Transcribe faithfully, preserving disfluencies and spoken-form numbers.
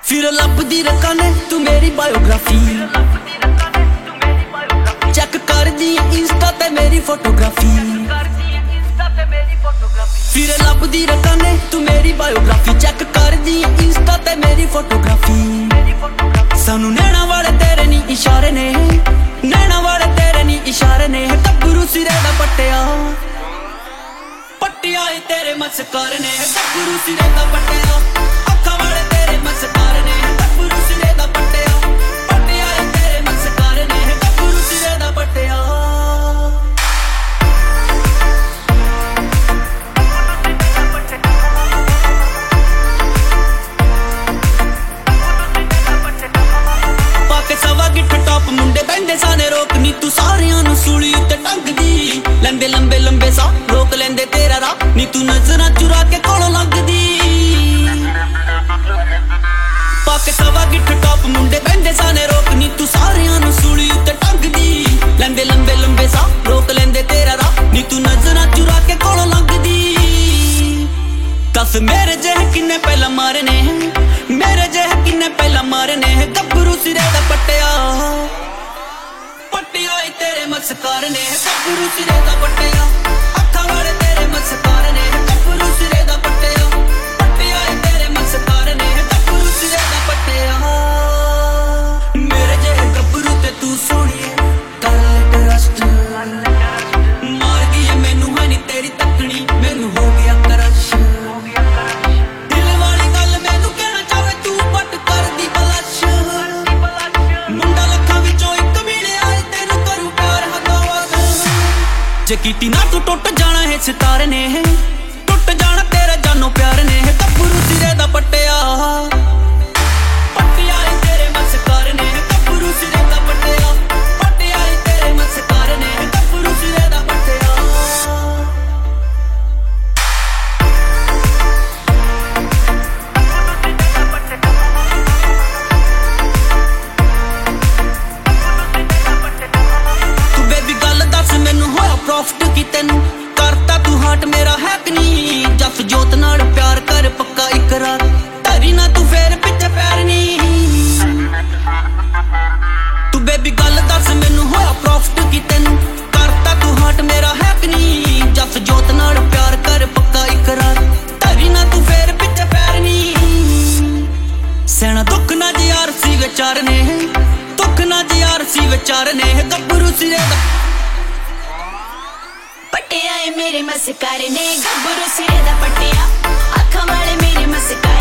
फिर लभदी रखा ने तू मेरी बायोग्राफी चेक कर दी इंस्टा ते मेरी फोटोग्राफी फिर लभदी रखा ने तू मेरी बायोग्राफी चेक कर दी इंस्टा ते मेरी फोटोग्राफी सानू नैना वाले तेरे नी इशारे ने नैना वाले तेरे नी इशारे ने गब्बरू सिरे दा पट्टिया पट्टिया तेरे मस्कार ने गब्बरू सिरे दा पट्टिया अखा वाले तेरे मस्कार ने गब्बरू सिरे दा पट्टिया पट्टिया तेरे मस्कार ने गब्बरू सिरे दा पट्टिया पाके सवा गिठ टॉप मुंडे बहंदे साने रोक नी तू सारियां नू सूली उत्ते टंगदी लंबे लंबे लंबे सा रोक लेंदे तेरा राह नी तू नजरां चुरा के कोलों लंघदी पाके सवा गिठ टॉप मुंडे बहंदे साने रोक नी तू सारियां नू सूली उत्ते टंगदी लंबे लंबे लंबे सा रोक लेंदे तेरा राह नी तू नजरां चुरा के कोलों लंघदी दस मेरे जेह किन्ने पहला मारे ने मेरे जेह किन्ने पहला मारे ने गब्बरू सिरे दा पट्टिया पट्टिया तेरे मस्कार ने गब्बरू सिरे दा पट्टिया अखा वाले तेरे मस्कार ने गब्बरू सिरे दा पट्टिया पट्टिया तेरे मस्कार ने गब्बरू सिरे दा पट्टिया मेरे जेह गब्बरू ते तू सोहणिए कर ले ट्रस्ट मार गई है मैनू है नी तेरी तकनी मैनू हो गया क्रश दिल वाली गल मैनू कहना चाहे तू बट कर दी बलश मुंडा लखां विचों इक मिले आए तेनू करू प्यार हदावत जे कीती ना तू टुट जाना है सितारे ने टुट जाना तेरा जानो प्यार ने गब्बरू सिरे दा पट्टिया पट्टिया तेरे मस्कार ने गब्बरू सिरे दा पट्टिया पट्टिया तेरे मस्कार ने गब्बरू सिरे दा पट्टिया तू बेबी गल दस मैनू होया प्रॉफिट की तेनू करता तू हार्ट मेरा है कि नहीं जस जोत नाल प्यार कर पक्का इकरार धरी ना तू फेर पिछे पैर नहीं तू बेबी गल दस मैनू होया प्रॉफिट की तेनू करता तू हार्ट मेरा है कि नहीं जस जोत नाल प्यार कर पक्का इकरार धरी ना तू फेर पिछे पैर नहीं सैना दुख ना जी यार सी विचार ने दुख ना जी यार सी विचार ने गब्बरू सिरे दा पट्टिया मेरे मस्कार ने गब्बरू सिरे दा पट्टिया अखा वाले मेरे मस्कार